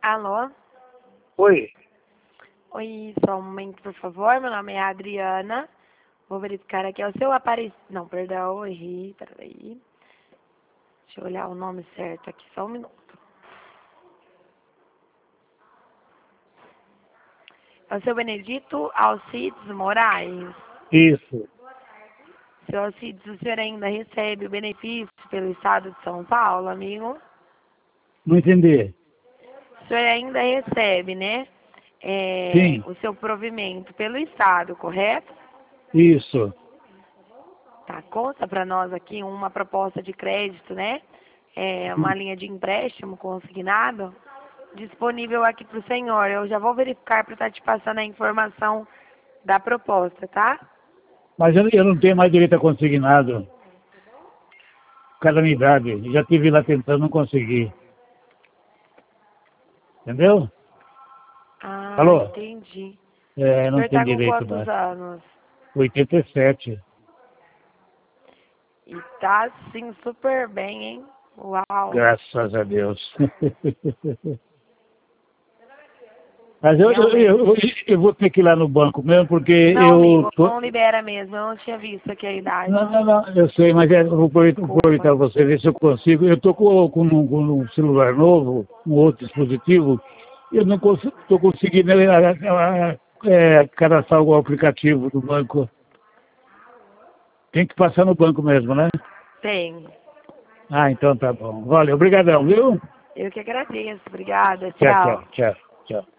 Alô? Oi. Oi, só um momento, por favor. Meu nome é Adriana. Vou verificar aqui. É o seu aparelho. Não, perdão, errei. Peraí. Deixa eu olhar o nome certo aqui. Só um minuto. É o seu Benedito Alcides Moraes. Isso. Seu Alcides, o senhor ainda recebe o benefício pelo Estado de São Paulo, amigo? Não entendi. O senhor ainda recebe, né? Sim. O seu provimento pelo Estado, correto? Isso. Tá, conta para nós aqui uma proposta de crédito, né? Uma linha de empréstimo consignado disponível aqui para o senhor. Eu já vou verificar para estar te passando a informação da proposta, tá? Mas eu não tenho mais direito a consignado. Calamidade. Já estive lá tentando, não consegui. Entendeu? Ah, Alô? entendi. É, O não senhor tem tá com direito quantos mais. anos? 87. E tá, assim, super bem, hein? Uau! Graças a Deus. Mas Realmente. eu vou ter que ir lá no banco mesmo, porque Não, eu amigo, tô... não libera mesmo. Eu não tinha visto aqui a idade. Não, eu sei, mas eu vou Desculpa. aproveitar você, ver se eu consigo. Eu estou com um celular novo, um outro dispositivo, e eu não estou conseguindo cadastrar o aplicativo do banco. Tem que passar no banco mesmo, né? Tenho. Ah, então tá bom. Valeu, obrigadão, viu? Eu que agradeço. Obrigada. Tchau, Tchau. tchau, tchau, tchau.